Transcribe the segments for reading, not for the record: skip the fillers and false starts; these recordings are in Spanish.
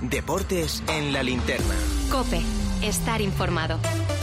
Deportes en la linterna. COPE. Estar informado.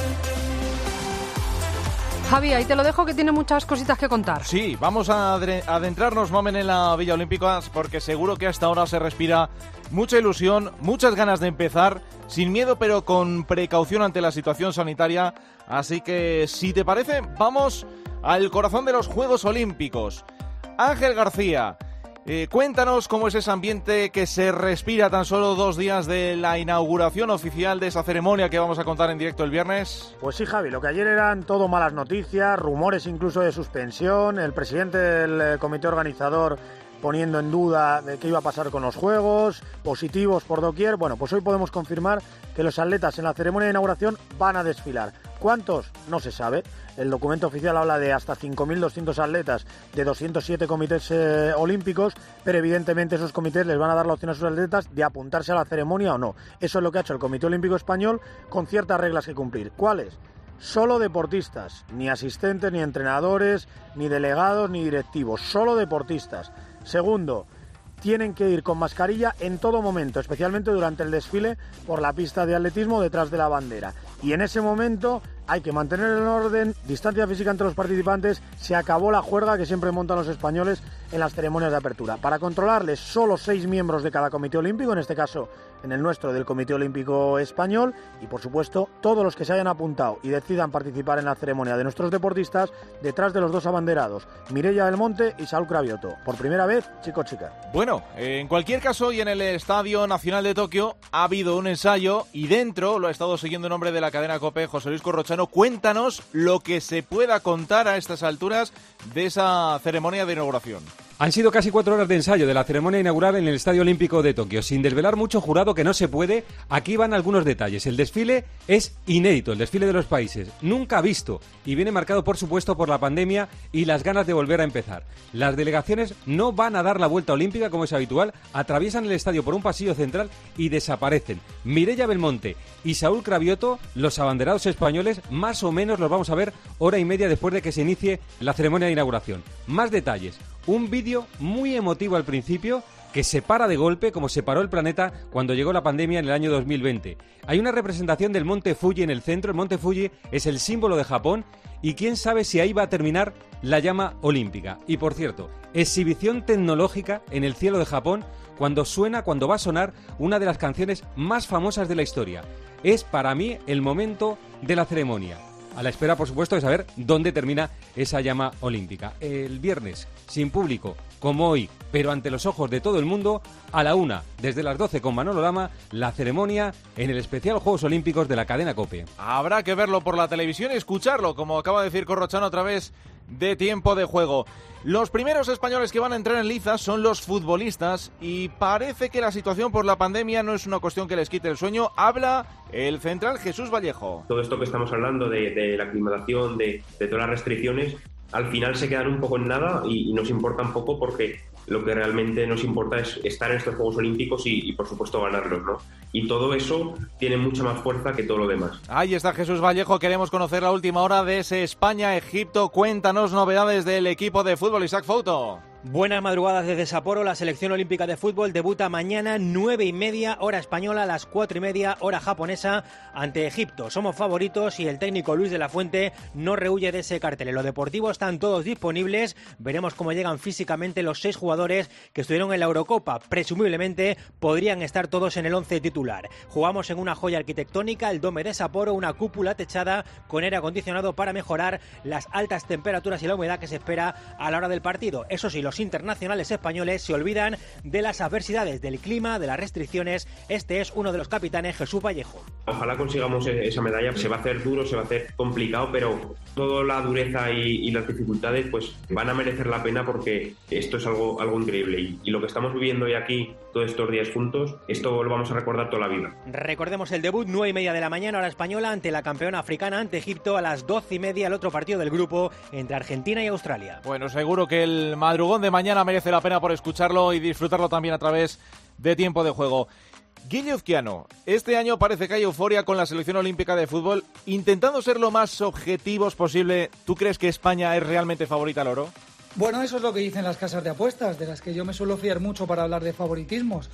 Javi, ahí te lo dejo, que tiene muchas cositas que contar. Sí, vamos a adentrarnos, Mamen, en la Villa Olímpica, porque seguro que hasta ahora se respira mucha ilusión, muchas ganas de empezar, sin miedo pero con precaución ante la situación sanitaria. Así que, si te parece, vamos al corazón de los Juegos Olímpicos. Ángel García, cuéntanos cómo es ese ambiente que se respira tan solo 2 días de la inauguración oficial de esa ceremonia que vamos a contar en directo el viernes. Pues sí, Javi, lo que ayer eran todo malas noticias, rumores incluso de suspensión, el presidente del comité organizador poniendo en duda de qué iba a pasar con los Juegos, positivos por doquier. Bueno, pues hoy podemos confirmar que los atletas en la ceremonia de inauguración van a desfilar. ¿Cuántos? No se sabe. El documento oficial habla de hasta 5.200 atletas de 207 comités olímpicos, pero evidentemente esos comités les van a dar la opción a sus atletas de apuntarse a la ceremonia o no. Eso es lo que ha hecho el Comité Olímpico Español con ciertas reglas que cumplir. ¿Cuáles? Solo deportistas, ni asistentes, ni entrenadores, ni delegados, ni directivos, solo deportistas. Segundo, tienen que ir con mascarilla en todo momento, especialmente durante el desfile por la pista de atletismo detrás de la bandera. Y en ese momento hay que mantener el orden, distancia física entre los participantes. Se acabó la juerga que siempre montan los españoles en las ceremonias de apertura. Para controlarles, solo 6 miembros de cada comité olímpico, en este caso en el nuestro del Comité Olímpico Español, y por supuesto todos los que se hayan apuntado y decidan participar en la ceremonia de nuestros deportistas detrás de los 2 abanderados, Mireia Belmonte y Saúl Cravioto. Por primera vez, chico-chica. Bueno, en cualquier caso, y en el Estadio Nacional de Tokio ha habido un ensayo y dentro lo ha estado siguiendo en nombre de la cadena COPE, José Luis Corrochano. Cuéntanos lo que se pueda contar a estas alturas de esa ceremonia de inauguración. Han sido casi 4 horas de ensayo de la ceremonia inaugural en el Estadio Olímpico de Tokio. Sin desvelar mucho, jurado, que no se puede, aquí van algunos detalles. El desfile es inédito, el desfile de los países, nunca visto, y viene marcado, por supuesto, por la pandemia y las ganas de volver a empezar. Las delegaciones no van a dar la vuelta olímpica, como es habitual, atraviesan el estadio por un pasillo central y desaparecen. Mireia Belmonte y Saúl Cravioto, los abanderados españoles, más o menos los vamos a ver hora y media después de que se inicie la ceremonia de inauguración. Más detalles. Un vídeo muy emotivo al principio que se para de golpe como se paró el planeta cuando llegó la pandemia en el año 2020. Hay una representación del Monte Fuji en el centro. El Monte Fuji es el símbolo de Japón y quién sabe si ahí va a terminar la llama olímpica. Y por cierto, exhibición tecnológica en el cielo de Japón cuando va a sonar una de las canciones más famosas de la historia. Es para mí el momento de la ceremonia. A la espera, por supuesto, de saber dónde termina esa llama olímpica. El viernes, sin público, como hoy, pero ante los ojos de todo el mundo, a la 1, desde las 12 con Manolo Lama, la ceremonia en el especial Juegos Olímpicos de la cadena COPE. Habrá que verlo por la televisión y escucharlo, como acaba de decir Corrochano, a través de Tiempo de Juego. Los primeros españoles que van a entrar en liza son los futbolistas y parece que la situación por la pandemia no es una cuestión que les quite el sueño. Habla el central Jesús Vallejo. Todo esto que estamos hablando de la aclimatación, de todas las restricciones, al final se quedan un poco en nada y nos importa un poco porque lo que realmente nos importa es estar en estos Juegos Olímpicos y por supuesto ganarlos, ¿no? Y todo eso tiene mucha más fuerza que todo lo demás. Ahí está Jesús Vallejo, queremos conocer la última hora de ese España-Egipto. Cuéntanos novedades del equipo de fútbol. Isaac Fouto. Buenas madrugadas desde Sapporo. La selección olímpica de fútbol debuta mañana 9:30 hora española, a las 4:30 hora japonesa ante Egipto. Somos favoritos y el técnico Luis de la Fuente no rehúye de ese cartel. En lo deportivo están todos disponibles. Veremos cómo llegan físicamente los 6 jugadores que estuvieron en la Eurocopa. Presumiblemente podrían estar todos en el 11 titular. Jugamos en una joya arquitectónica, el Dome de Sapporo, una cúpula techada con aire acondicionado para mejorar las altas temperaturas y la humedad que se espera a la hora del partido. Eso sí, los internacionales españoles se olvidan de las adversidades, del clima, de las restricciones. Este es uno de los capitanes, Jesús Vallejo. Ojalá consigamos esa medalla. Se va a hacer duro, se va a hacer complicado, pero toda la dureza y las dificultades pues van a merecer la pena porque esto es algo increíble. Y lo que estamos viviendo hoy aquí todos estos días juntos, esto lo vamos a recordar toda la vida. Recordemos el debut, 9:30 de la mañana, hora española, ante la campeona africana, ante Egipto, a las 12:30, el otro partido del grupo entre Argentina y Australia. Bueno, seguro que el madrugón de mañana merece la pena por escucharlo y disfrutarlo también a través de Tiempo de Juego. Guille Uzquiano, este año parece que hay euforia con la selección olímpica de fútbol. Intentando ser lo más objetivos posible, ¿tú crees que España es realmente favorita al oro? Bueno, eso es lo que dicen las casas de apuestas, de las que yo me suelo fiar mucho para hablar de favoritismos.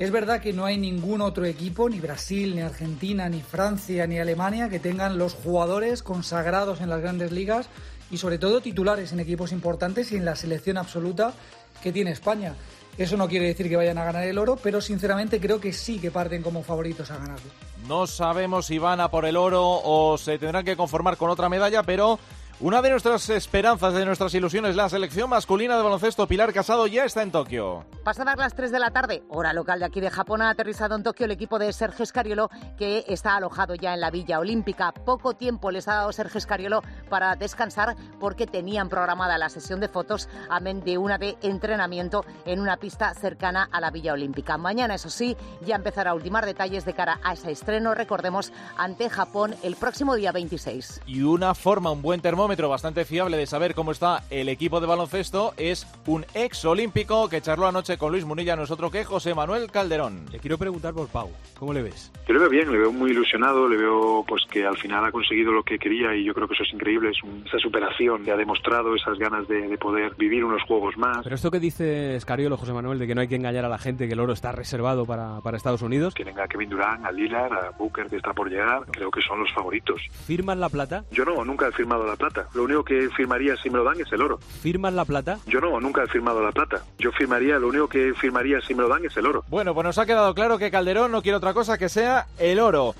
Es verdad que no hay ningún otro equipo, ni Brasil, ni Argentina, ni Francia, ni Alemania, que tengan los jugadores consagrados en las grandes ligas y sobre todo titulares en equipos importantes y en la selección absoluta que tiene España. Eso no quiere decir que vayan a ganar el oro, pero sinceramente creo que sí que parten como favoritos a ganarlo. No sabemos si van a por el oro o se tendrán que conformar con otra medalla, pero una de nuestras esperanzas, de nuestras ilusiones, la selección masculina de baloncesto, Pilar Casado, ya está en Tokio. Pasadas las 3 de la tarde, hora local de aquí de Japón, ha aterrizado en Tokio el equipo de Sergio Scariolo, que está alojado ya en la Villa Olímpica. Poco tiempo les ha dado Sergio Scariolo para descansar porque tenían programada la sesión de fotos, amén de una de entrenamiento en una pista cercana a la Villa Olímpica. Mañana, eso sí, ya empezará a ultimar detalles de cara a ese estreno, recordemos, ante Japón el próximo día 26. Y una forma, un buen termómetro bastante fiable de saber cómo está el equipo de baloncesto es un ex olímpico que charló anoche con Luis Munilla, nosotros que José Manuel Calderón. Le quiero preguntar por Pau, ¿cómo le ves? Yo le veo bien, le veo muy ilusionado, le veo pues que al final ha conseguido lo que quería y yo creo que eso es increíble, esa superación, le ha demostrado esas ganas de poder vivir unos juegos más. Pero esto que dice Scariolo, José Manuel, de que no hay que engañar a la gente, que el oro está reservado para Estados Unidos. Tienen a Kevin Durant, a Lillard, a Booker que está por llegar, creo que son los favoritos. ¿Firman la plata? Yo no, nunca he firmado la plata. Lo único que firmaría si me lo dan es el oro. ¿Firman la plata? Yo no, nunca he firmado la plata. Lo único que firmaría si me lo dan es el oro. Bueno, pues nos ha quedado claro que Calderón no quiere otra cosa que sea el oro.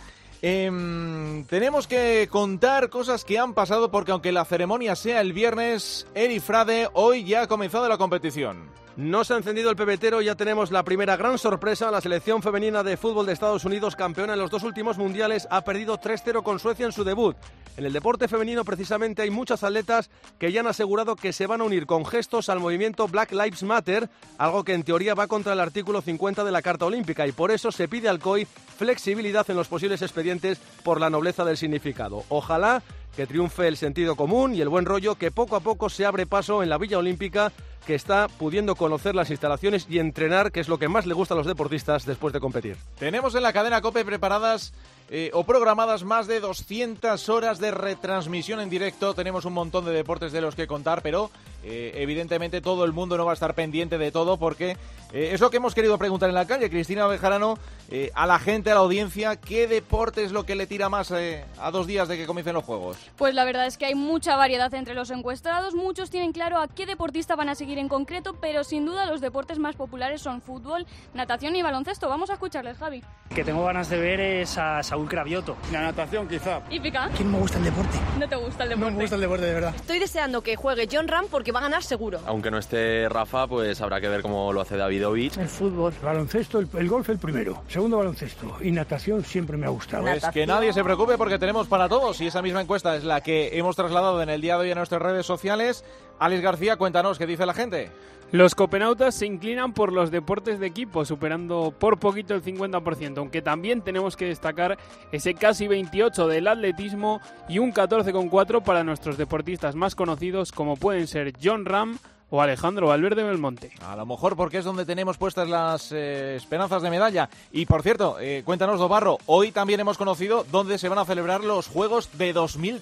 Tenemos que contar cosas que han pasado porque aunque la ceremonia sea el viernes, Eri Frade, hoy ya ha comenzado la competición. No se ha encendido el pebetero y ya tenemos la primera gran sorpresa. La selección femenina de fútbol de Estados Unidos, campeona en los 2 últimos mundiales, ha perdido 3-0 con Suecia en su debut. En el deporte femenino, precisamente, hay muchas atletas que ya han asegurado que se van a unir con gestos al movimiento Black Lives Matter, algo que en teoría va contra el artículo 50 de la Carta Olímpica, y por eso se pide al COI flexibilidad en los posibles expedientes por la nobleza del significado. Ojalá que triunfe el sentido común y el buen rollo, que poco a poco se abre paso en la Villa Olímpica, que está pudiendo conocer las instalaciones y entrenar, que es lo que más le gusta a los deportistas después de competir. Tenemos en la cadena COPE preparadas o programadas más de 200 horas de retransmisión en directo. Tenemos un montón de deportes de los que contar, pero evidentemente todo el mundo no va a estar pendiente de todo porque es lo que hemos querido preguntar en la calle. Cristina Bejarano, a la gente, a la audiencia, ¿qué deporte es lo que le tira más a 2 días de que comiencen los Juegos? Pues la verdad es que hay mucha variedad entre los encuestados. Muchos tienen claro a qué deportista van a seguir en concreto, pero sin duda los deportes más populares son fútbol, natación y baloncesto. Vamos a escucharles, Javi. Que tengo ganas de ver es a Saúl Cravioto. La natación, quizá. ¿Y Pica? ¿Quién me gusta el deporte? ¿No te gusta el deporte? No me gusta el deporte, de verdad. Estoy deseando que juegue John Ram porque va a ganar seguro. Aunque no esté Rafa, pues habrá que ver cómo lo hace Davidovich. El fútbol. Baloncesto, el golf el primero. Segundo baloncesto. Y natación siempre me ha gustado. Pues que nadie se preocupe porque tenemos para todos. Y esa misma encuesta es la que hemos trasladado en el día de hoy a nuestras redes sociales. Alex García, cuéntanos, ¿qué dice la gente? Los copenautas se inclinan por los deportes de equipo, superando por poquito el 50%, aunque también tenemos que destacar ese casi 28% del atletismo y un 14,4% para nuestros deportistas más conocidos, como pueden ser John Ram o Alejandro Valverde Belmonte. A lo mejor porque es donde tenemos puestas las esperanzas de medalla. Y por cierto, cuéntanos, Dobarro, hoy también hemos conocido dónde se van a celebrar los Juegos de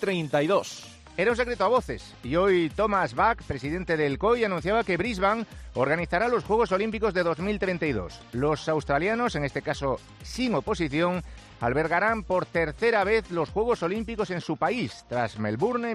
2032. Era un secreto a voces y hoy Thomas Bach, presidente del COI, anunciaba que Brisbane organizará los Juegos Olímpicos de 2032. Los australianos, en este caso sin oposición, albergarán por tercera vez los Juegos Olímpicos en su país, tras Melbourne en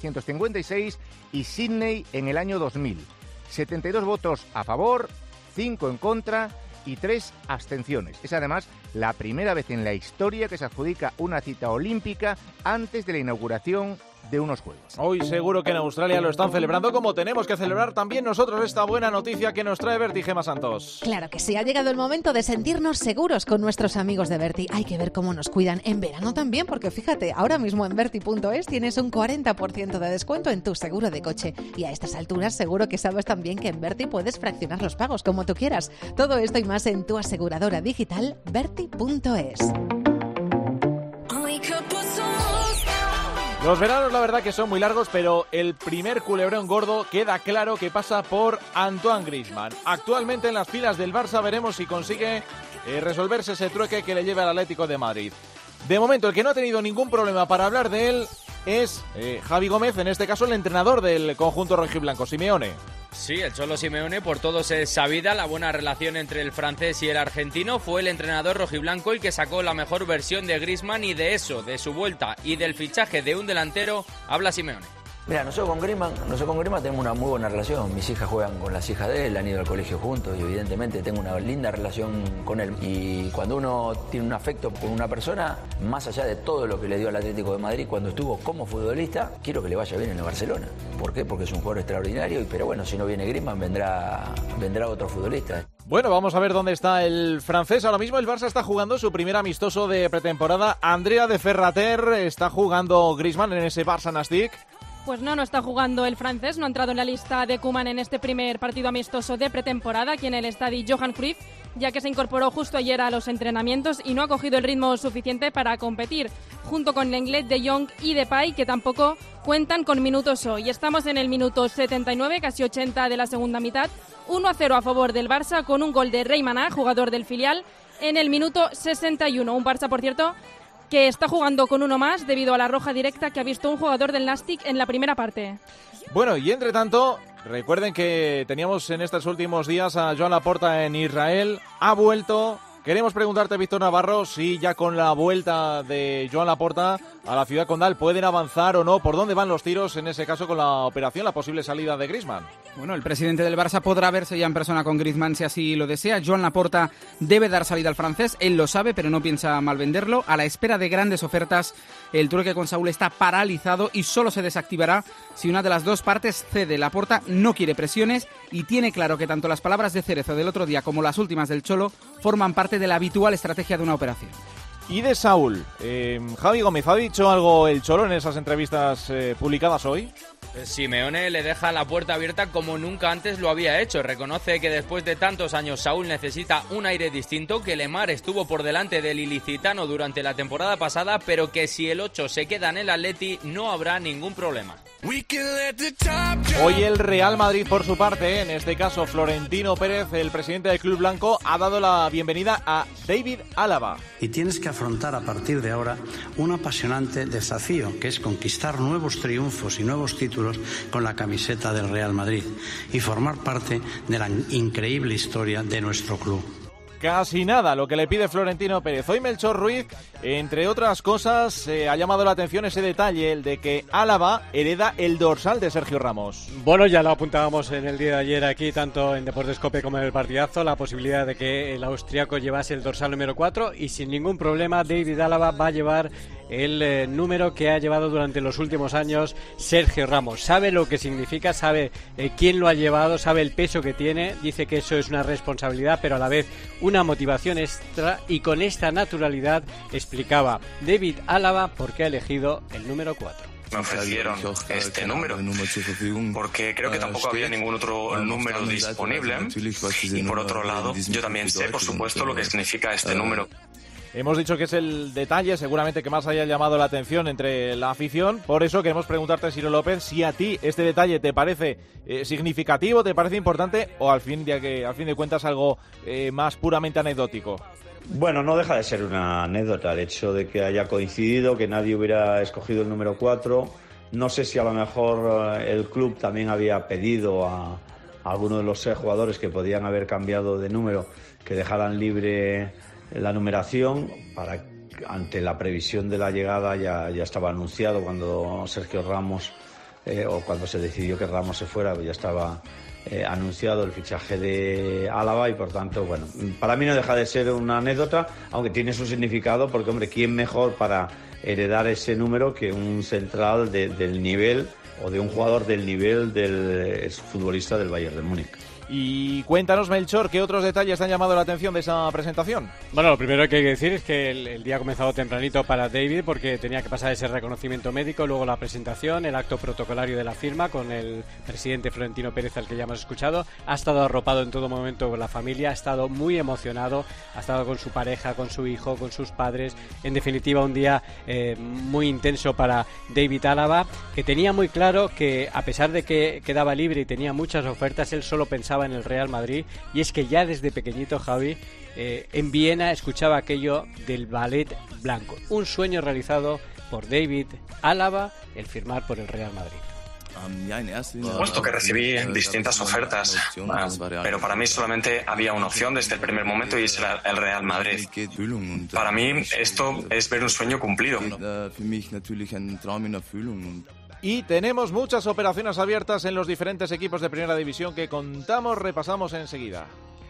1956 y Sydney en el año 2000. 72 votos a favor, 5 en contra y 3 abstenciones. Es además la primera vez en la historia que se adjudica una cita olímpica antes de la inauguración de unos Juegos. Hoy seguro que en Australia lo están celebrando, como tenemos que celebrar también nosotros esta buena noticia que nos trae Berti Gema Santos. Claro que sí, ha llegado el momento de sentirnos seguros con nuestros amigos de Berti. Hay que ver cómo nos cuidan en verano también, porque fíjate, ahora mismo en Berti.es tienes un 40% de descuento en tu seguro de coche. Y a estas alturas seguro que sabes también que en Berti puedes fraccionar los pagos como tú quieras. Todo esto y más en tu aseguradora digital Berti.es. Los veranos la verdad que son muy largos, pero el primer culebrón gordo queda claro que pasa por Antoine Griezmann. Actualmente en las filas del Barça, veremos si consigue resolverse ese trueque que le lleva al Atlético de Madrid. De momento el que no ha tenido ningún problema para hablar de él es Javi Gómez, en este caso el entrenador del conjunto rojiblanco, Simeone. Sí, el Cholo Simeone, por todos es sabida la buena relación entre el francés y el argentino. Fue el entrenador rojiblanco el que sacó la mejor versión de Griezmann, y de eso, de su vuelta y del fichaje de un delantero, habla Simeone. Mira, nosotros con Griezmann tenemos una muy buena relación. Mis hijas juegan con las hijas de él, han ido al colegio juntos y evidentemente tengo una linda relación con él. Y cuando uno tiene un afecto por una persona, más allá de todo lo que le dio al Atlético de Madrid cuando estuvo como futbolista, quiero que le vaya bien en el Barcelona. ¿Por qué? Porque es un jugador extraordinario, pero bueno, si no viene Griezmann vendrá otro futbolista. Bueno, vamos a ver dónde está el francés. Ahora mismo el Barça está jugando su primer amistoso de pretemporada. Andrea de Ferrater, ¿está jugando Griezmann en ese Barça-Nastic? Pues no está jugando el francés, no ha entrado en la lista de Koeman en este primer partido amistoso de pretemporada aquí en el estadio Johan Cruyff, ya que se incorporó justo ayer a los entrenamientos y no ha cogido el ritmo suficiente para competir, junto con Lenglet, De Jong y Depay, que tampoco cuentan con minutos hoy. Estamos en el minuto 79, casi 80 de la segunda mitad, 1-0 a favor del Barça con un gol de Rey Maná, jugador del filial, en el minuto 61. Un Barça, por cierto, que está jugando con uno más debido a la roja directa que ha visto un jugador del Nastic en la primera parte. Bueno, y entre tanto, recuerden que teníamos en estos últimos días a Joan Laporta en Israel, ha vuelto. Queremos preguntarte, Víctor Navarro, si ya con la vuelta de Joan Laporta a la ciudad condal pueden avanzar o no, por dónde van los tiros en ese caso con la operación, la posible salida de Griezmann. Bueno, el presidente del Barça podrá verse ya en persona con Griezmann si así lo desea. Joan Laporta debe dar salida al francés, él lo sabe, pero no piensa malvenderlo. A la espera de grandes ofertas, el trueque con Saúl está paralizado y solo se desactivará si una de las dos partes cede. Laporta no quiere presiones y tiene claro que tanto las palabras de Cerezo del otro día como las últimas del Cholo forman parte de la habitual estrategia de una operación. Y de Saúl, Javi Gómez, ¿ha dicho algo el Cholo en esas entrevistas publicadas hoy? Simeone le deja la puerta abierta como nunca antes lo había hecho. Reconoce que después de tantos años Saúl necesita un aire distinto, que Lemar estuvo por delante del ilicitano durante la temporada pasada, pero que si el 8 se queda en el Atleti no habrá ningún problema. Hoy el Real Madrid, por su parte, en este caso Florentino Pérez, el presidente del club blanco, ha dado la bienvenida a David Álava. Y tienes que afrontar a partir de ahora un apasionante desafío, que es conquistar nuevos triunfos y nuevos títulos con la camiseta del Real Madrid y formar parte de la increíble historia de nuestro club. Casi nada lo que le pide Florentino Pérez. Hoy Melchor Ruiz, entre otras cosas, ha llamado la atención ese detalle, el de que Álava hereda el dorsal de Sergio Ramos. Bueno, ya lo apuntábamos en el día de ayer aquí, tanto en Deportes Cope como en el partidazo, la posibilidad de que el austriaco llevase el dorsal número 4 y sin ningún problema David Álava va a llevar el número que ha llevado durante los últimos años Sergio Ramos. Sabe lo que significa, sabe quién lo ha llevado, sabe el peso que tiene, dice que eso es una responsabilidad, pero a la vez una motivación extra, y con esta naturalidad explicaba David Álava por qué ha elegido el número 4. Me ofrecieron este número porque creo que tampoco había ningún otro número disponible, y por otro lado yo también sé, por supuesto, lo que significa este número. Hemos dicho que es el detalle seguramente que más haya llamado la atención entre la afición. Por eso queremos preguntarte, Ciro López, si a ti este detalle te parece significativo, te parece importante, o al fin de cuentas algo más puramente anecdótico. Bueno, no deja de ser una anécdota el hecho de que haya coincidido, que nadie hubiera escogido el número 4. No sé si a lo mejor el club también había pedido a alguno de los 6 jugadores que podían haber cambiado de número que dejaran libre la numeración, para ante la previsión de la llegada ya estaba anunciado cuando Sergio Ramos o cuando se decidió que Ramos se fuera, ya estaba anunciado el fichaje de Álava, y por tanto, bueno, para mí no deja de ser una anécdota, aunque tiene su significado, porque hombre, ¿quién mejor para heredar ese número que un central del nivel, o de un jugador del nivel del futbolista del Bayern de Múnich? Y cuéntanos, Melchor, ¿qué otros detalles te han llamado la atención de esa presentación? Bueno, lo primero que hay que decir es que el día ha comenzado tempranito para David, porque tenía que pasar ese reconocimiento médico, luego la presentación, el acto protocolario de la firma con el presidente Florentino Pérez, al que ya hemos escuchado. Ha estado arropado en todo momento con la familia, ha estado muy emocionado, ha estado con su pareja, con su hijo, con sus padres. En definitiva, un día muy intenso para David Álava, que tenía muy claro que, a pesar de que quedaba libre y tenía muchas ofertas, él solo pensaba en el Real Madrid. Y es que ya desde pequeñito, Javi, en Viena escuchaba aquello del ballet blanco, un sueño realizado por David Álava, el firmar por el Real Madrid. Por supuesto que recibí distintas ofertas, pero para mí solamente había una opción desde el primer momento y es el Real Madrid. Para mí esto es ver un sueño cumplido. Y tenemos muchas operaciones abiertas en los diferentes equipos de Primera División que repasamos enseguida.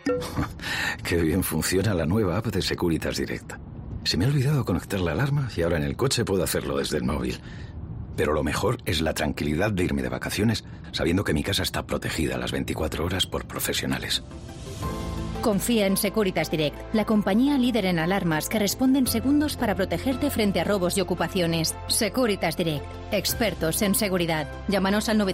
Qué bien funciona la nueva app de Securitas Direct. Se me ha olvidado conectar la alarma y ahora en el coche puedo hacerlo desde el móvil. Pero lo mejor es la tranquilidad de irme de vacaciones sabiendo que mi casa está protegida las 24 horas por profesionales. Confía en Securitas Direct, la compañía líder en alarmas que responde en segundos para protegerte frente a robos y ocupaciones. Securitas Direct, expertos en seguridad. Llámanos al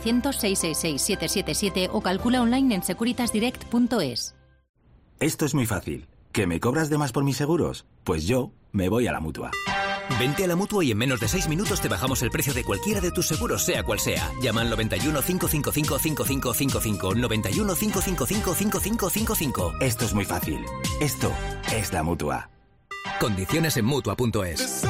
900-666-777 o calcula online en securitasdirect.es. Esto es muy fácil. ¿Que me cobras de más por mis seguros? Pues yo me voy a la Mutua. Vente a la Mutua y en menos de 6 minutos te bajamos el precio de cualquiera de tus seguros, sea cual sea. Llama al 91 555 5555. 91 555 5555. Esto es muy fácil. Esto es la Mutua. Condiciones en Mutua.es.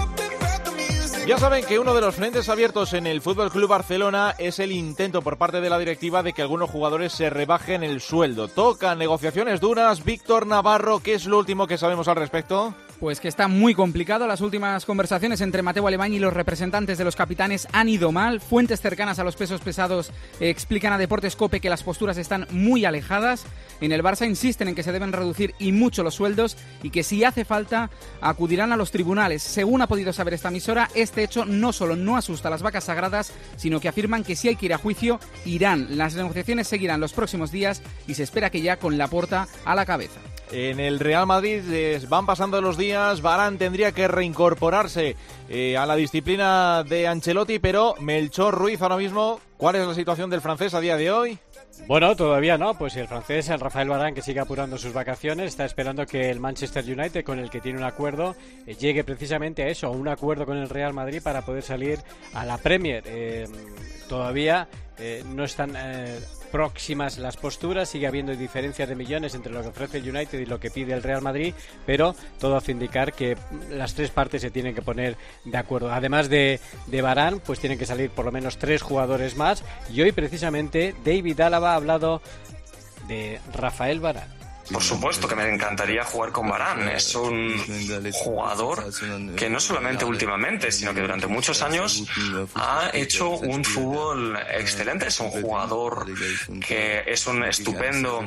Ya saben que uno de los frentes abiertos en el FC Barcelona es el intento por parte de la directiva de que algunos jugadores se rebajen el sueldo. Tocan negociaciones duras. Víctor Navarro, ¿qué es lo último que sabemos al respecto? Pues que está muy complicado. Las últimas conversaciones entre Mateu Alemany y los representantes de los capitanes han ido mal. Fuentes cercanas a los pesos pesados explican a Deportes COPE que las posturas están muy alejadas. En el Barça insisten en que se deben reducir y mucho los sueldos y que si hace falta acudirán a los tribunales. Según ha podido saber esta emisora, este hecho no solo no asusta a las vacas sagradas, sino que afirman que si hay que ir a juicio, irán. Las negociaciones seguirán los próximos días y se espera que ya con Laporta a la cabeza. En el Real Madrid van pasando los días, Varane tendría que reincorporarse a la disciplina de Ancelotti, pero Melchor Ruiz ahora mismo, ¿cuál es la situación del francés a día de hoy? Bueno, todavía no, pues el francés, el Rafael Varane, que sigue apurando sus vacaciones, está esperando que el Manchester United, con el que tiene un acuerdo, llegue precisamente a eso, a un acuerdo con el Real Madrid para poder salir a la Premier. Todavía no están próximas las posturas, sigue habiendo diferencias de millones entre lo que ofrece el United y lo que pide el Real Madrid, pero todo hace indicar que las tres partes se tienen que poner de acuerdo. Además de Varane, pues tienen que salir por lo menos 3 jugadores más, y hoy precisamente David Álava ha hablado de Rafael Varane. Por supuesto que me encantaría jugar con Varane. Es un jugador que no solamente últimamente, sino que durante muchos años ha hecho un fútbol excelente. Es un jugador que es un estupendo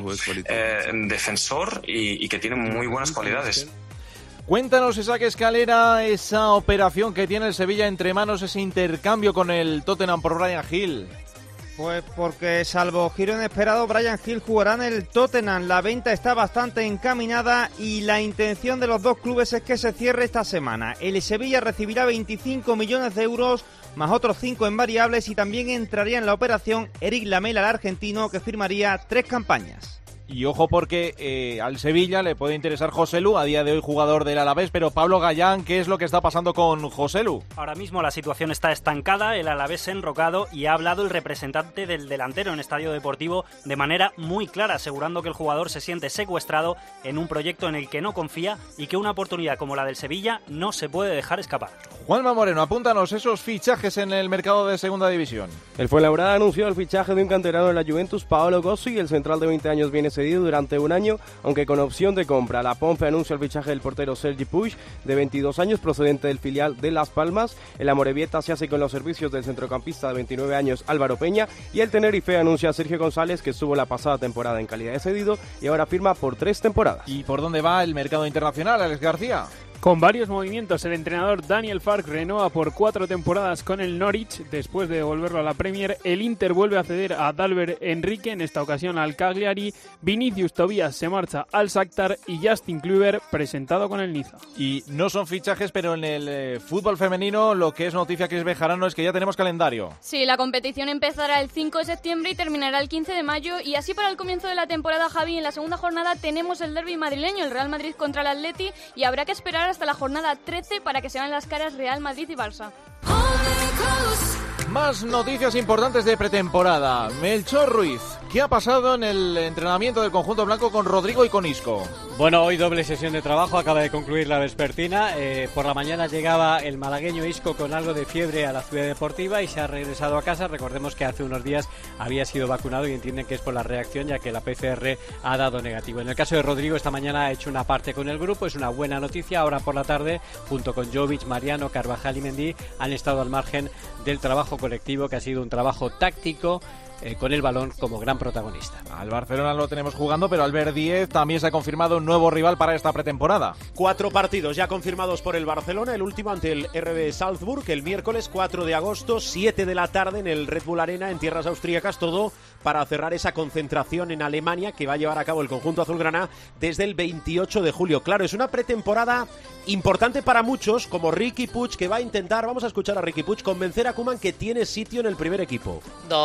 defensor y que tiene muy buenas cualidades. Cuéntanos, Isaac Escalera, esa operación que tiene el Sevilla entre manos, ese intercambio con el Tottenham por Bryan Gil. Pues porque, salvo giro inesperado, Bryan Gil jugará en el Tottenham. La venta está bastante encaminada y la intención de los dos clubes es que se cierre esta semana. El Sevilla recibirá 25 millones de euros más otros 5 en variables y también entraría en la operación Eric Lamela, el argentino, que firmaría 3 campañas. Y ojo porque al Sevilla le puede interesar Joselu, a día de hoy jugador del Alavés, pero Pablo Gallán, ¿qué es lo que está pasando con Joselu? Ahora mismo la situación está estancada, el Alavés enrocado, y ha hablado el representante del delantero en Estadio Deportivo de manera muy clara, asegurando que el jugador se siente secuestrado en un proyecto en el que no confía y que una oportunidad como la del Sevilla no se puede dejar escapar. Juanma Moreno, apúntanos esos fichajes en el mercado de Segunda División. El Fuenlabrada anunció el fichaje de un canterano de la Juventus, Paolo Gossi, y el central de 20 años viene cedido durante un año, aunque con opción de compra. La Ponfe anuncia el fichaje del portero Sergi Puig, de 22 años, procedente del filial de Las Palmas. El Amorebieta se hace con los servicios del centrocampista de 29 años, Álvaro Peña, y el Tenerife anuncia a Sergio González, que estuvo la pasada temporada en calidad de cedido y ahora firma por 3 temporadas. ¿Y por dónde va el mercado internacional, Alex García? Con varios movimientos, el entrenador Daniel Fark renueva por 4 temporadas con el Norwich. Después de devolverlo a la Premier, el Inter vuelve a ceder a Dalbert Enrique, en esta ocasión al Cagliari. Vinicius Tobías se marcha al Shakhtar y Justin Kluivert presentado con el Niza. Y no son fichajes, pero en el fútbol femenino lo que es noticia, Cris Bejarano, es que ya tenemos calendario. Sí, la competición empezará el 5 de septiembre y terminará el 15 de mayo. Y así para el comienzo de la temporada, Javi, en la segunda jornada tenemos el derbi madrileño, el Real Madrid contra el Atleti, y habrá que esperar hasta la jornada 13 para que se vean las caras Real Madrid y Barça. Más noticias importantes de pretemporada. Melchor Ruiz, ¿qué ha pasado en el entrenamiento del conjunto blanco con Rodrigo y con Isco? Bueno, hoy doble sesión de trabajo, acaba de concluir la vespertina. Por la mañana llegaba el malagueño Isco con algo de fiebre a la ciudad deportiva y se ha regresado a casa. Recordemos que hace unos días había sido vacunado y entienden que es por la reacción, ya que la PCR ha dado negativo. En el caso de Rodrigo, esta mañana ha hecho una parte con el grupo, es una buena noticia. Ahora por la tarde, junto con Jovic, Mariano, Carvajal y Mendy, han estado al margen del trabajo colectivo, que ha sido un trabajo táctico, con el balón como gran protagonista. Al Barcelona lo tenemos jugando, pero Albert Díez también se ha confirmado un nuevo rival para esta pretemporada. 4 partidos ya confirmados por el Barcelona, el último ante el RB Salzburg, el miércoles 4 de agosto, 7 de la tarde en el Red Bull Arena, en tierras austríacas, todo para cerrar esa concentración en Alemania que va a llevar a cabo el conjunto azulgrana desde el 28 de julio. Claro, es una pretemporada importante para muchos, como Riqui Puig, que va a intentar, vamos a escuchar a Riqui Puig, convencer a Koeman que tiene sitio en el primer equipo.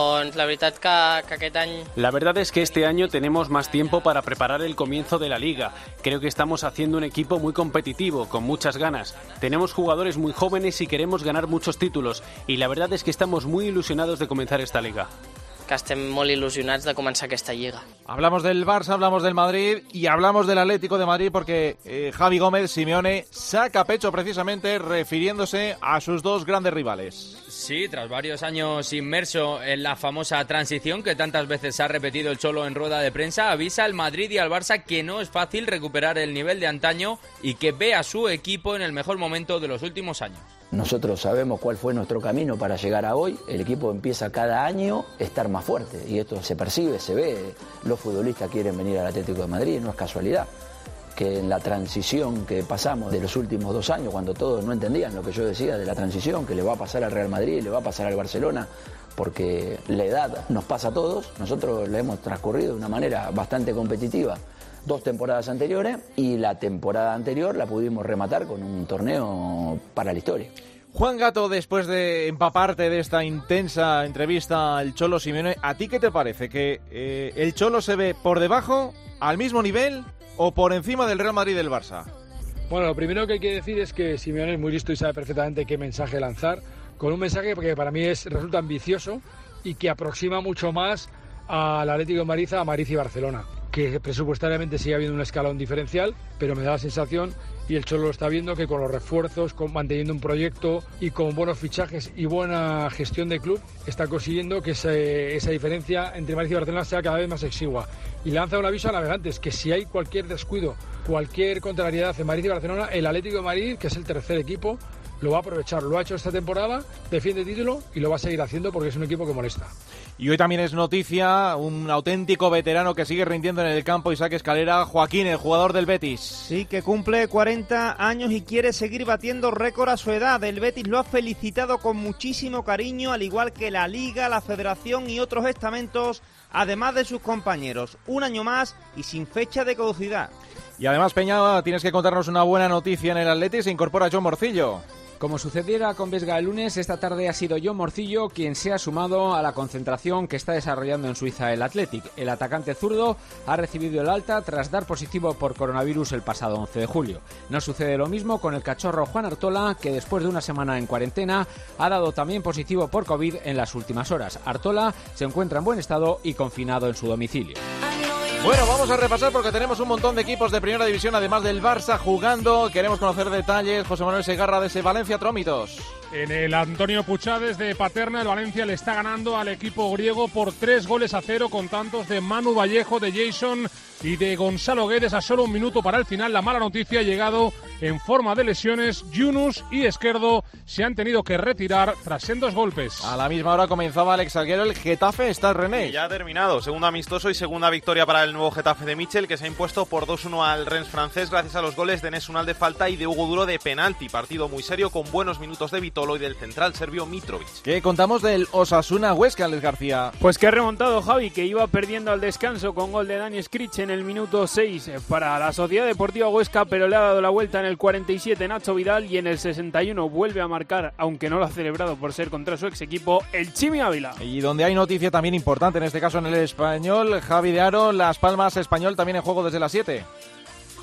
La verdad es que este año tenemos más tiempo para preparar el comienzo de la liga. Creo que estamos haciendo un equipo muy competitivo, con muchas ganas. Tenemos jugadores muy jóvenes y queremos ganar muchos títulos. Y la verdad es que estamos muy ilusionados de comenzar esta liga. Que estem molt il·lusionats de començar aquesta lliga. Hablamos del Barça, hablamos del Madrid y hablamos del Atlético de Madrid porque Javi Gómez, Simeone, saca pecho precisamente refiriéndose a sus dos grandes rivales. Sí, tras varios años inmerso en la famosa transición que tantas veces ha repetido el Cholo en rueda de prensa, avisa al Madrid y al Barça que no es fácil recuperar el nivel de antaño y que ve a su equipo en el mejor momento de los últimos años. Nosotros sabemos cuál fue nuestro camino para llegar a hoy. El equipo empieza cada año a estar más fuerte y esto se percibe, se ve. Los futbolistas quieren venir al Atlético de Madrid, no es casualidad que en la transición que pasamos de los últimos 2 años, cuando todos no entendían lo que yo decía de la transición, que le va a pasar al Real Madrid, le va a pasar al Barcelona, porque la edad nos pasa a todos, nosotros la hemos transcurrido de una manera bastante competitiva 2 temporadas anteriores y la temporada anterior la pudimos rematar con un torneo para la historia. Juan Gato, después de empaparte de esta intensa entrevista al Cholo Simeone, ¿a ti qué te parece? ¿Que el Cholo se ve por debajo, al mismo nivel o por encima del Real Madrid y del Barça? Bueno, lo primero que hay que decir es que Simeone es muy listo y sabe perfectamente qué mensaje lanzar, con un mensaje que para mí resulta ambicioso y que aproxima mucho más al Atlético de Madrid, a Madrid y Barcelona, que presupuestariamente sigue habiendo un escalón diferencial, pero me da la sensación, y el Cholo lo está viendo, que con los refuerzos, manteniendo un proyecto y con buenos fichajes y buena gestión de club, está consiguiendo que esa diferencia entre Madrid y Barcelona sea cada vez más exigua. Y lanza un aviso a navegantes, que si hay cualquier descuido, cualquier contrariedad en Madrid y Barcelona, el Atlético de Madrid, que es el tercer equipo, lo va a aprovechar. Lo ha hecho esta temporada, defiende título y lo va a seguir haciendo porque es un equipo que molesta. Y hoy también es noticia un auténtico veterano que sigue rindiendo en el campo, Isaac Escalera, Joaquín, el jugador del Betis. Sí, que cumple 40 años y quiere seguir batiendo récord a su edad. El Betis lo ha felicitado con muchísimo cariño, al igual que la Liga, la Federación y otros estamentos, además de sus compañeros. 1 año más y sin fecha de caducidad. Y además, Peña, tienes que contarnos una buena noticia en el Atleti, se incorpora John Morcillo. Como sucediera con Vesga el lunes, esta tarde ha sido John Morcillo quien se ha sumado a la concentración que está desarrollando en Suiza el Athletic. El atacante zurdo ha recibido el alta tras dar positivo por coronavirus el pasado 11 de julio. No sucede lo mismo con el cachorro Juan Artola, que después de una semana en cuarentena ha dado también positivo por COVID en las últimas horas. Artola se encuentra en buen estado y confinado en su domicilio. Bueno, vamos a repasar porque tenemos un montón de equipos de primera división, además del Barça jugando. Queremos conocer detalles. José Manuel Segarra de ese Valencia Trómitos. En el Antonio Puchades de Paterna, el Valencia le está ganando al equipo griego por 3-0 con tantos de Manu Vallejo, de Jason y de Gonzalo Guedes a solo 1 minuto para el final. La mala noticia ha llegado en forma de lesiones. Yunus y Esquerdo se han tenido que retirar tras sendos golpes. A la misma hora comenzaba Alex Alguero. El Getafe está René. Y ya ha terminado. Segundo amistoso y segunda victoria para el nuevo Getafe de Michel, que se ha impuesto por 2-1 al Rennes francés gracias a los goles de Enes Unal de falta y de Hugo Duro de penalti. Partido muy serio con buenos minutos de Vitolo y del central serbio Mitrovic. ¿Qué contamos del Osasuna Huesca, Alex García? Pues que ha remontado Javi, que iba perdiendo al descanso con gol de Dani Skrich en el minuto 6 para la Sociedad Deportiva Huesca, pero le ha dado la vuelta en el 47 Nacho Vidal y en el 61 vuelve a marcar, aunque no lo ha celebrado por ser contra su ex equipo, el Chimi Ávila. Y donde hay noticia también importante, en este caso en el Español, Javi de Aro, Las Palmas Español también en juego desde las 7.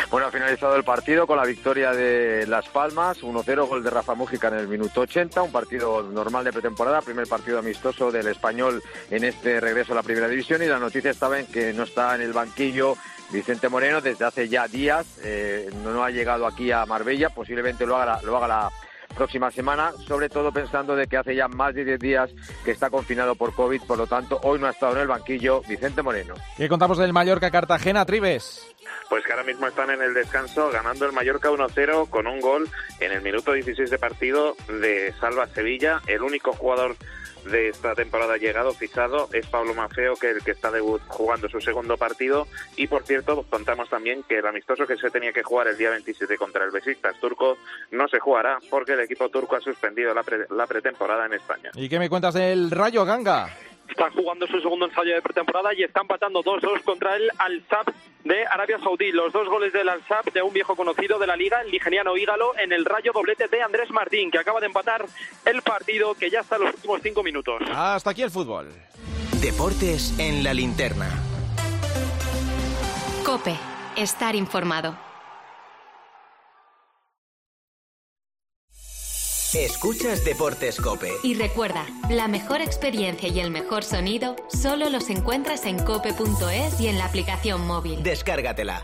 Bueno, ha finalizado el partido con la victoria de Las Palmas, 1-0, gol de Rafa Mújica en el minuto 80, un partido normal de pretemporada, primer partido amistoso del Español en este regreso a la Primera División, y la noticia estaba en que no está en el banquillo Vicente Moreno desde hace ya días, no ha llegado aquí a Marbella, posiblemente lo haga la próxima semana, sobre todo pensando de que hace ya más de 10 días que está confinado por COVID, por lo tanto hoy no ha estado en el banquillo Vicente Moreno. ¿Qué contamos del Mallorca-Cartagena, Tribes? Pues que ahora mismo están en el descanso, ganando el Mallorca 1-0 con un gol en el minuto 16 de partido de Salva Sevilla. El único jugador de esta temporada llegado, fichado, es Pablo Maffeo, que el que está jugando su segundo partido. Y por cierto, contamos también que el amistoso que se tenía que jugar el día 27 contra el Besiktas turco no se jugará porque el equipo turco ha suspendido la pretemporada en España. ¿Y qué me cuentas del Rayo, Ganga? Están jugando su segundo ensayo de pretemporada y están empatando 2-2 contra el Al-Sadd de Arabia Saudí. Los dos goles del Al-Sadd, de un viejo conocido de la liga, el nigeriano Ígalo, en el Rayo, doblete de Andrés Martín, que acaba de empatar el partido, que ya está en los últimos 5 minutos. Hasta aquí el fútbol. Deportes en la linterna. COPE. Estar informado. Escuchas Deportes COPE. Y recuerda, la mejor experiencia y el mejor sonido solo los encuentras en cope.es y en la aplicación móvil. Descárgatela.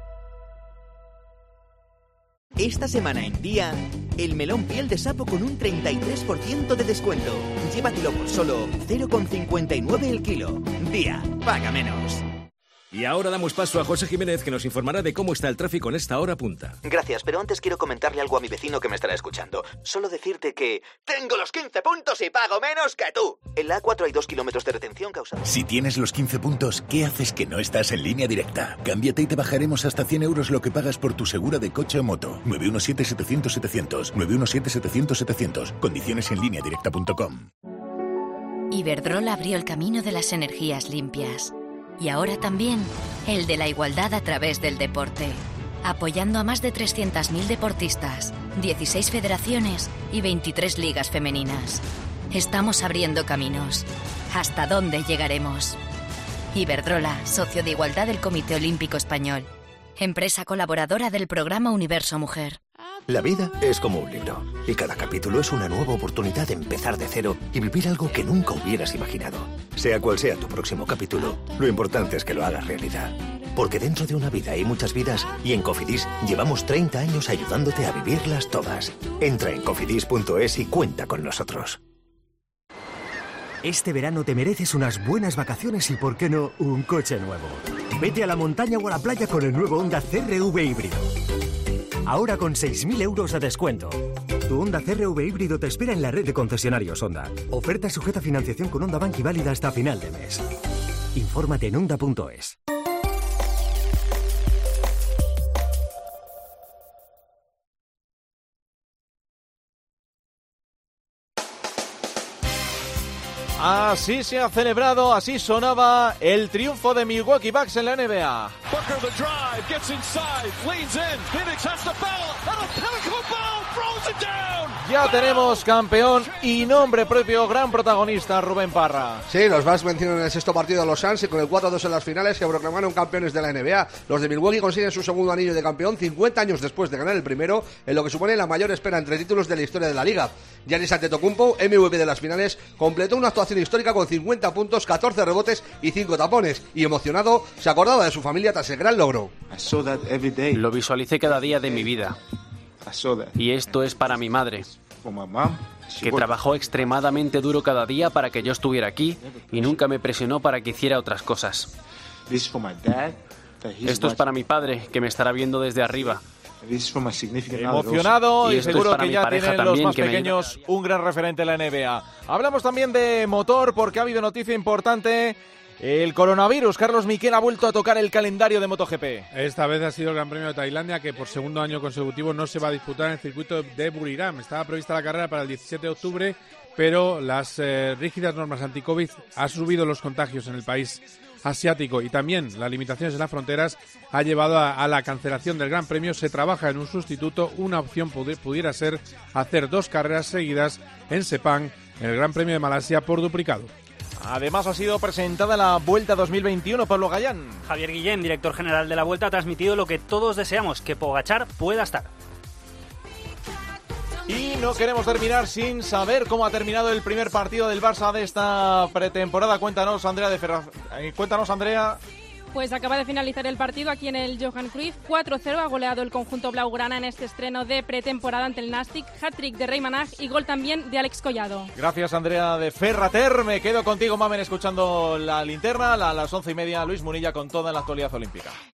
Esta semana en Día, el melón piel de sapo con un 33% de descuento. Llévatelo por solo 0,59 el kilo. Día, paga menos. Y ahora damos paso a José Jiménez, que nos informará de cómo está el tráfico en esta hora punta. Gracias, pero antes quiero comentarle algo a mi vecino que me estará escuchando. Solo decirte que tengo los 15 puntos y pago menos que tú. En la A4 hay 2 kilómetros de retención causada. Si tienes los 15 puntos, ¿qué haces que no estás en Línea Directa? Cámbiate y te bajaremos hasta 100 euros lo que pagas por tu segura de coche o moto. 917-700-700. 917-700-700. Condiciones en lineadirecta.com. Iberdrola abrió el camino de las energías limpias. Y ahora también el de la igualdad a través del deporte. Apoyando a más de 300.000 deportistas, 16 federaciones y 23 ligas femeninas. Estamos abriendo caminos. ¿Hasta dónde llegaremos? Iberdrola, socio de igualdad del Comité Olímpico Español. Empresa colaboradora del programa Universo Mujer. La vida es como un libro, y cada capítulo es una nueva oportunidad de empezar de cero y vivir algo que nunca hubieras imaginado. Sea cual sea tu próximo capítulo, lo importante es que lo hagas realidad. Porque dentro de una vida hay muchas vidas, y en Cofidis llevamos 30 años ayudándote a vivirlas todas. Entra en cofidis.es y cuenta con nosotros. Este verano te mereces unas buenas vacaciones y, ¿por qué no, un coche nuevo? Vete a la montaña o a la playa con el nuevo Honda CR-V híbrido. Ahora con 6.000 euros de descuento. Tu Honda CR-V híbrido te espera en la red de concesionarios Honda. Oferta sujeta a financiación con Honda Bank y válida hasta final de mes. Infórmate en honda.es. Así se ha celebrado, así sonaba el triunfo de Milwaukee Bucks en la NBA. Booker the drive, gets inside, leans in, Phoenix has the foul, and a pinnacle foul, throws it down. Ya tenemos campeón y nombre propio, gran protagonista, Rubén Parra. Sí, los Bucks vencieron en el sexto partido a los Suns y con el 4-2 en las finales se proclamaron campeones de la NBA. Los de Milwaukee consiguen su segundo anillo de campeón 50 años después de ganar el primero, en lo que supone la mayor espera entre títulos de la historia de la liga. Giannis Antetokounmpo, MVP de las finales, completó una actuación histórica con 50 puntos, 14 rebotes y 5 tapones, y emocionado se acordaba de su familia tras el gran logro. Lo visualicé cada día de mi vida. Y esto es para mi madre, que trabajó extremadamente duro cada día para que yo estuviera aquí y nunca me presionó para que hiciera otras cosas. Esto es para mi padre, que me estará viendo desde arriba. Emocionado y seguro que ya tienen los más pequeños un gran referente en la NBA. Hablamos también de motor porque ha habido noticia importante. El coronavirus. Carlos Miquel ha vuelto a tocar el calendario de MotoGP. Esta vez ha sido el Gran Premio de Tailandia, que por segundo año consecutivo no se va a disputar en el circuito de Buriram. Estaba prevista la carrera para el 17 de octubre, pero las rígidas normas anti-COVID han subido los contagios en el país asiático y también las limitaciones en las fronteras ha llevado a la cancelación del Gran Premio. Se trabaja en un sustituto. Una opción pudiera ser hacer 2 carreras seguidas en Sepang, en el Gran Premio de Malasia, por duplicado. Además ha sido presentada la Vuelta 2021, Pablo Gallán. Javier Guillén, director general de la Vuelta, ha transmitido lo que todos deseamos, que Pogačar pueda estar. Y no queremos terminar sin saber cómo ha terminado el primer partido del Barça de esta pretemporada. Cuéntanos, Andrea. Pues acaba de finalizar el partido aquí en el Johan Cruyff. 4-0 ha goleado el conjunto blaugrana en este estreno de pretemporada ante el Nàstic. Hat-trick de Rey Manaj y gol también de Alex Collado. Gracias, Andrea de Ferrater. Me quedo contigo, Mamen, escuchando la linterna. A las 11:30, Luis Munilla con toda la actualidad olímpica.